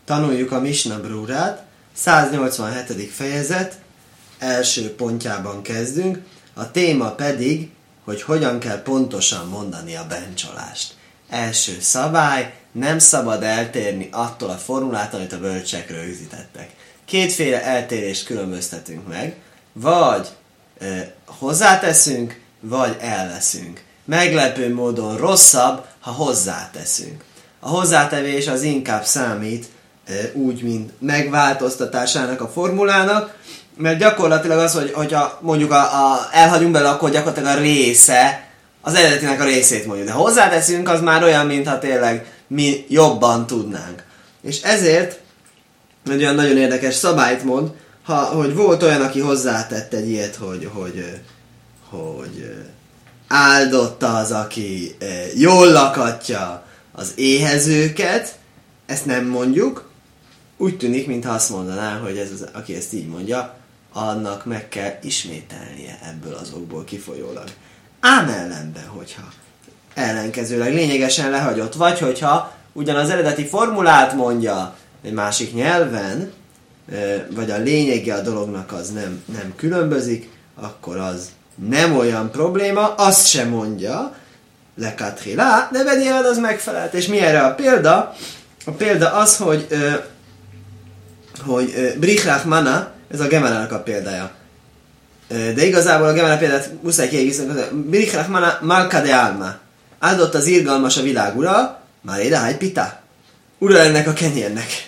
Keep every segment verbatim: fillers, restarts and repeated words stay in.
Tanuljuk a Misna Brurát, száznyolcvanhetedik fejezet, első pontjában kezdünk, a téma pedig, hogy hogyan kell pontosan mondani a bencsolást. Első szabály, nem szabad eltérni attól a formulától, amit a bölcsek rögzítettek. Kétféle eltérést különböztetünk meg, vagy e, hozzáteszünk, vagy elveszünk. Meglepő módon rosszabb, ha hozzáteszünk. A hozzátevés az inkább számít e, úgy, mint megváltoztatásának a formulának, mert gyakorlatilag az, hogy hogyha mondjuk a, a, elhagyunk bele, akkor gyakorlatilag a része, az eredetinek a részét mondjuk. De hozzáteszünk, az már olyan, mintha tényleg mi jobban tudnánk. És ezért egy olyan nagyon érdekes szabályt mond, ha, hogy volt olyan, aki hozzátett egy ilyet, hogy, hogy, hogy áldotta az, aki jól lakatja az éhezőket, ezt nem mondjuk, úgy tűnik, mintha azt mondaná, hogy ez az, aki ezt így mondja, annak meg kell ismételnie ebből az okból kifolyólag. Ám ellenben, hogyha ellenkezőleg lényegesen lehagyott, vagy hogyha ugyanaz eredeti formulát mondja egy másik nyelven, vagy a lényege a dolognak az nem, nem különbözik, akkor az nem olyan probléma, azt sem mondja, lekatrila, de bedieled az megfelelt. És mi erre a példa? A példa az, hogy hogy Brichlach Mana, ez a Gemelának a példája. De igazából a Gemelá példát muszáj kiegészíteni. Brichlach Mana Malka de Alma. Áldott az irgalmas a világ ura, már éde hány pita. Ura ennek a kenyérnek.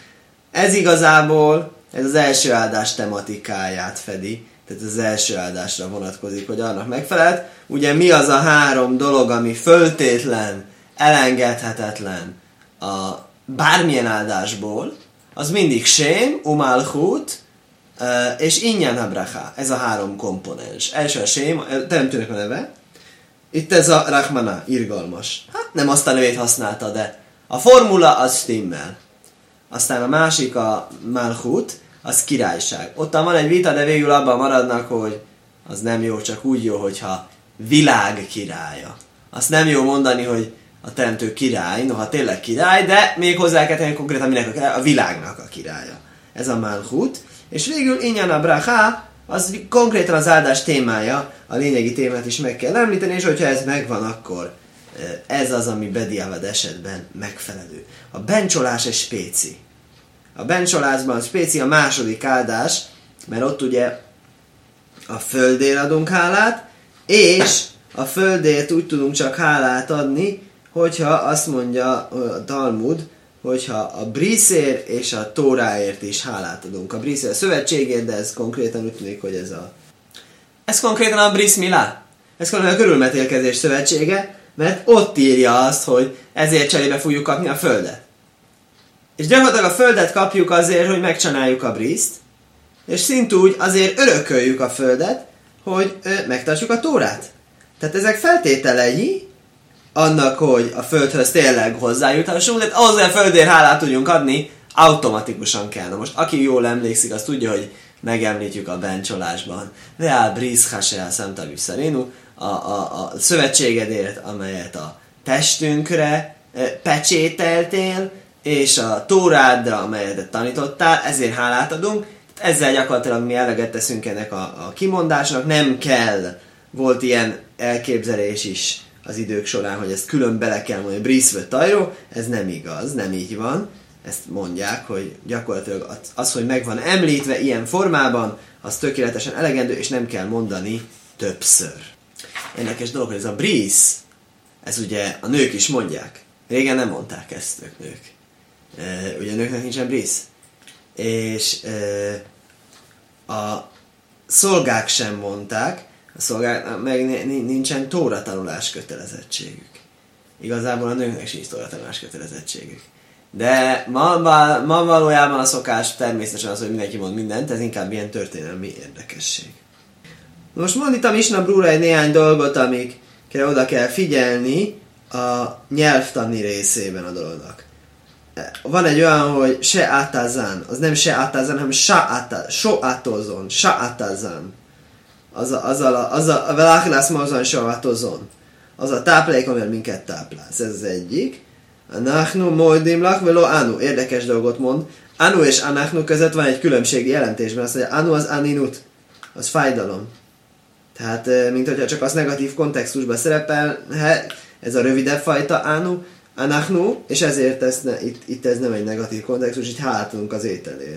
Ez igazából, ez az első áldás tematikáját fedi. Tehát az első áldásra vonatkozik, hogy annak megfelelt. Ugye mi az a három dolog, ami föltétlen, elengedhetetlen a bármilyen áldásból, az mindig sém, umalchut, és ingyen habracha. Ez a három komponens. Első a sém, teremtőnek a neve. Itt ez a Rahmana, irgalmas. Hát nem azt a nevét használta, de a formula az stimmel. Aztán a másik a malchut, az királyság. Ottan van egy vita, de végül abban maradnak, hogy az nem jó, csak úgy jó, hogyha világ királya. Azt nem jó mondani, hogy a teremtő király, noha tényleg király, de még hozzá kell tenni konkrétan minek a király, a világnak a királya. Ez a malchut. És végül ingyen a bracha, az konkrétan az áldás témája, a lényegi témát is meg kell említeni, és hogyha ez megvan, akkor ez az, ami bediavad esetben megfelelő. A bencsolás egy spéci. A bencsolásban a spéci a második áldás, mert ott ugye a földért adunk hálát, és a földért úgy tudunk csak hálát adni, hogyha azt mondja a Talmud, hogyha a briszért és a tóráért is hálát adunk. A briszért a szövetségért, de ez konkrétan úgy tűnik, hogy ez a... Ez konkrétan a brisz milá. Ez konkrétan a körülmetélkezés szövetsége, mert ott írja azt, hogy ezért cserébe fogjuk kapni a földet. És gyakorlatilag a földet kapjuk azért, hogy megcsináljuk a briszt, és szintúgy azért örököljük a földet, hogy ö, megtartsuk a tórát. Tehát ezek feltételei annak, hogy a földhöz tényleg hozzájuthassunk, de ahhoz, hogy a földért hálát tudjunk adni, automatikusan kell. Na most, aki jól emlékszik, az tudja, hogy megemlítjük a bencsolásban. Reál brisz hasea szemtaviv szerénu, a, a, a szövetségedért, amelyet a testünkre e, pecsételtél, és a tórádra, amelyet tanítottál, ezért hálát adunk. Ezzel gyakorlatilag mi eleget teszünk ennek a, a kimondásnak, nem kell, volt ilyen elképzelés is az idők során, hogy ezt külön bele kell mondani, briszvő tajró, ez nem igaz, nem így van. Ezt mondják, hogy gyakorlatilag az, hogy meg van említve ilyen formában, az tökéletesen elegendő, és nem kell mondani többször. Érdekes dolog, hogy ez a brisz, ez ugye a nők is mondják. Régen nem mondták ezt ők nők. E, ugye a nőknek nincsen brisz. És e, a szolgák sem mondták, a szolgáknak meg nincsen tóratanulás kötelezettségük. Igazából a nőknek sincs tóratanulás kötelezettségük. De ma, ma valójában a szokás természetesen az, hogy mindenki mond mindent, ez inkább ilyen történelmi érdekesség. Most mond itt a Misna Brura egy néhány dolgot, amikre oda kell figyelni a nyelvtani részében a dolognak. Van egy olyan, hogy se átazán, az nem se átazán, hanem sa átazán, so átozon, sa átazán. Az a, az a, az a, a az a táplálék, amivel minket táplálsz. Ez az egyik. Anachnu moidim lach velo anu. Érdekes dolgot mond. Anu és anachnu között van egy különbség jelentésben. Azt mondja, anu az aninut. Az fájdalom. Tehát, mint hogyha csak az negatív kontextusban szerepel, ez a rövidebb fajta anu, anachnu, és ezért ez ne, itt, itt ez nem egy negatív kontextus, itt hátunk az ételér.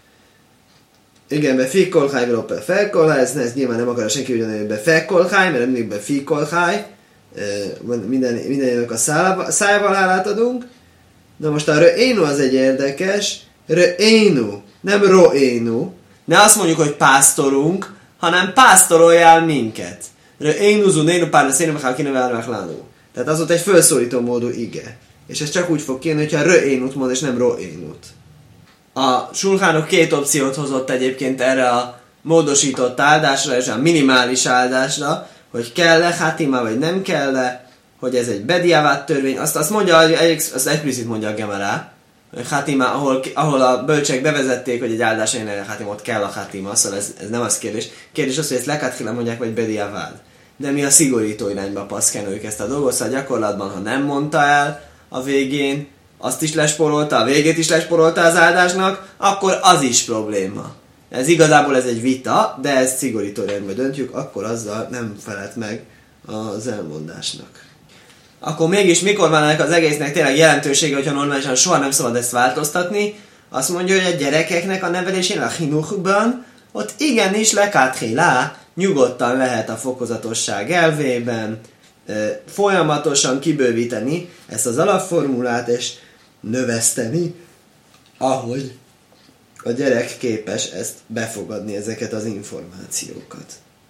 Igen, be fikolháj, be felkolháj, ez, ez nyilván nem akar senki ugyanúgy, be felkolháj, mert mindig be fikolháj, minden, mindenjének a szájával hálát adunk. De most a röénu az egy érdekes, röénu, nem roénu. Ne azt mondjuk, hogy pásztorunk, hanem pásztoroljál minket. Röénu zunénu párna szénu mechál kéne várváklánú. Tehát az ott egy felszólító módú ige. És ez csak úgy fog kijönni, hogyha röénut mond, és nem roénut. A sulhánok két opciót hozott egyébként erre a módosított áldásra, és a minimális áldásra, hogy kell-e hátima, vagy nem kell-e, hogy ez egy bediávát törvény. Azt, azt mondja, azt explicit mondja a Gemara, hogy hátima, ahol, ahol a bölcsek bevezették, hogy egy áldás legyen a hátima, ott kell a hátima, szóval ez, ez nem az kérdés. Kérdés az, hogy ezt lekátkhila mondják, vagy bediávád. De mi a szigorító irányba paszkenőjük ezt a dolgot, szóval gyakorlatban, ha nem mondta el a végén, azt is lesporolta, a végét is lesporolta az áldásnak, akkor az is probléma. Ez igazából ez egy vita, de ezt szigorító irányba döntjük, akkor azzal nem felelt meg az elmondásnak. Akkor mégis mikor van ennek az egésznek tényleg jelentősége, hogyha normálisan soha nem szabad ezt változtatni? Azt mondja, hogy a gyerekeknek a nevelésén, a hinuchban, ott igenis lekáthilá, nyugodtan lehet a fokozatosság elvében e, folyamatosan kibővíteni ezt az alapformulát, és növeszteni, ahogy a gyerek képes ezt befogadni, ezeket az információkat.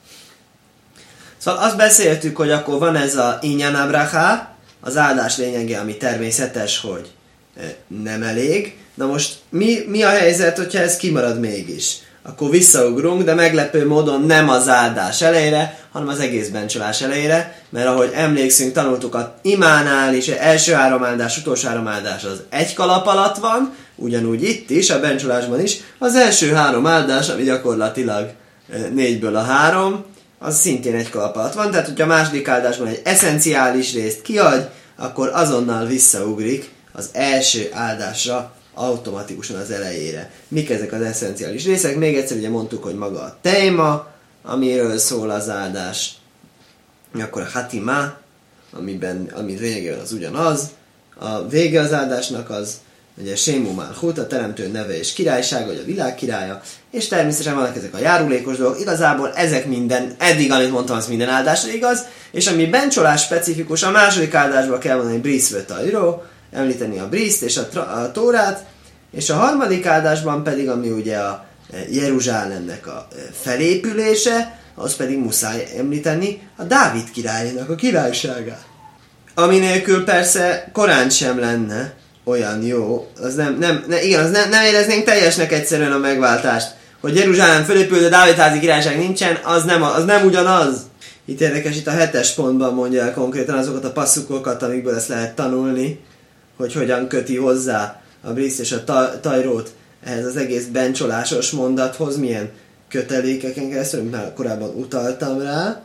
Szóval azt beszéltük, hogy akkor van ez a inyan abraha, az áldás lényege, ami természetes, hogy nem elég. Na most mi, mi a helyzet, hogyha ez kimarad mégis? Akkor visszaugrunk, de meglepő módon nem az áldás elejére, hanem az egész bencsolás elejére, mert ahogy emlékszünk, tanultuk a imánál is, első három áldás, utolsó három áldás az egy kalap alatt van, ugyanúgy itt is, a bencsolásban is, az első három áldás, ami gyakorlatilag négyből a három, az szintén egy kalap alatt van, tehát hogyha a második áldásban egy eszenciális részt kiadj, akkor azonnal visszaugrik az első áldásra, automatikusan az elejére. Mik ezek az eszenciális részek? Még egyszer ugye mondtuk, hogy maga a téma, amiről szól az áldás, akkor a hatima, amiben, ami lényegében az ugyanaz, a vége az áldásnak az, ugye Sému Malchut, a teremtő neve és királysága, vagy a világ királya, és természetesen vannak ezek a járulékos dolgok, igazából ezek minden, eddig amit mondtam, az minden áldásra igaz, és ami bencsolás specifikus, a második áldásban kell mondani bríszvöt ajró, említeni a brízt és a, tra- a tórát, és a harmadik áldásban pedig, ami ugye a Jeruzsálemnek a felépülése, az pedig muszáj említeni a Dávid királynak a királyságát. Ami nélkül persze korán sem lenne olyan jó, az nem, nem, ne, igen, az nem, nem éreznénk teljesnek egyszerűen a megváltást, hogy Jeruzsálem fölépül, de Dávid házi királyság nincsen, az nem, az nem ugyanaz. Itt érdekes, itt a hetes pontban mondja el konkrétan azokat a passzukokat, amikből ezt lehet tanulni, hogy hogyan köti hozzá a briszt és a tajrót ehhez az egész bencsolásos mondathoz, milyen kötelékeken keresztül, mint már korábban utaltam rá,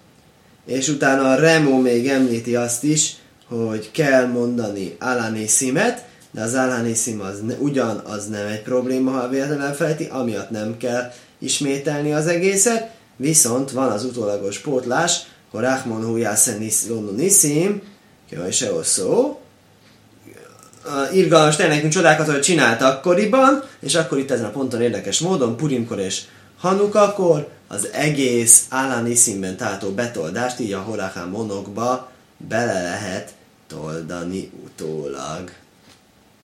és utána a Remo még említi azt is, hogy kell mondani Alaniszimet, de az Alaniszim az ne, ugyanaz nem egy probléma, ha véletlenül elfelejti, amiatt nem kell ismételni az egészet, viszont van az utólagos pótlás, hogy Rachmon Huyásen Niszim, jaj se szó, irgalmas tényleg csodákat, hogy csinált akkoriban, és akkor itt ezen a ponton érdekes módon, Purimkor és Hanukakor az egész Alaniszimben tátó betoldást így a Horachán monokba bele lehet toldani utólag.